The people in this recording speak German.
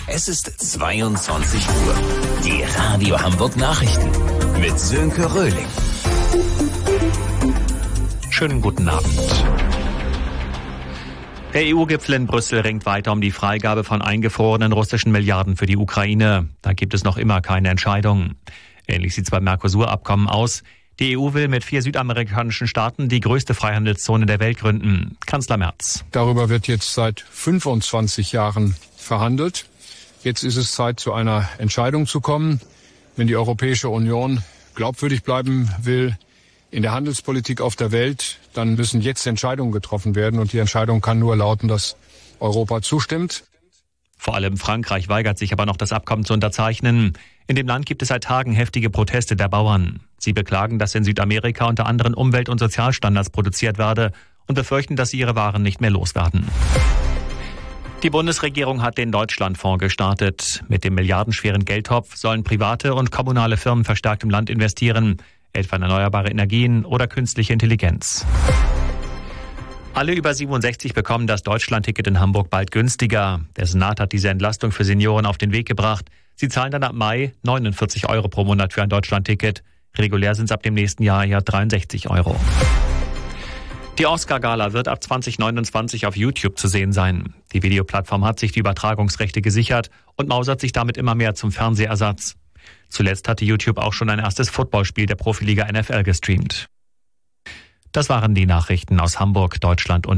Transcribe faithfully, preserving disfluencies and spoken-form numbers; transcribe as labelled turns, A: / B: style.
A: Es ist zweiundzwanzig Uhr. Die Radio Hamburg Nachrichten mit Sönke Röhling.
B: Schönen guten Abend. Der E U-Gipfel in Brüssel ringt weiter um die Freigabe von eingefrorenen russischen Milliarden für die Ukraine. Da gibt es noch immer keine Entscheidung. Ähnlich sieht es beim Mercosur-Abkommen aus. Die E U will mit vier südamerikanischen Staaten die größte Freihandelszone der Welt gründen. Kanzler Merz.
C: Darüber wird jetzt seit fünfundzwanzig Jahren verhandelt. Jetzt ist es Zeit, zu einer Entscheidung zu kommen. Wenn die Europäische Union glaubwürdig bleiben will in der Handelspolitik auf der Welt, dann müssen jetzt Entscheidungen getroffen werden. Und die Entscheidung kann nur lauten, dass Europa zustimmt.
B: Vor allem Frankreich weigert sich aber noch, das Abkommen zu unterzeichnen. In dem Land gibt es seit Tagen heftige Proteste der Bauern. Sie beklagen, dass in Südamerika unter anderem Umwelt- und Sozialstandards produziert werde und befürchten, dass sie ihre Waren nicht mehr loswerden. Die Bundesregierung hat den Deutschlandfonds gestartet. Mit dem milliardenschweren Geldtopf sollen private und kommunale Firmen verstärkt im Land investieren, etwa in erneuerbare Energien oder künstliche Intelligenz. Alle über siebenundsechzig bekommen das Deutschlandticket in Hamburg bald günstiger. Der Senat hat diese Entlastung für Senioren auf den Weg gebracht. Sie zahlen dann ab Mai neunundvierzig Euro pro Monat für ein Deutschlandticket. Regulär sind es ab dem nächsten Jahr eher dreiundsechzig Euro. Die Oscar-Gala wird ab zwanzig neunundzwanzig auf YouTube zu sehen sein. Die Videoplattform hat sich die Übertragungsrechte gesichert und mausert sich damit immer mehr zum Fernsehersatz. Zuletzt hatte YouTube auch schon ein erstes Footballspiel der Profiliga N F L gestreamt. Das waren die Nachrichten aus Hamburg, Deutschland und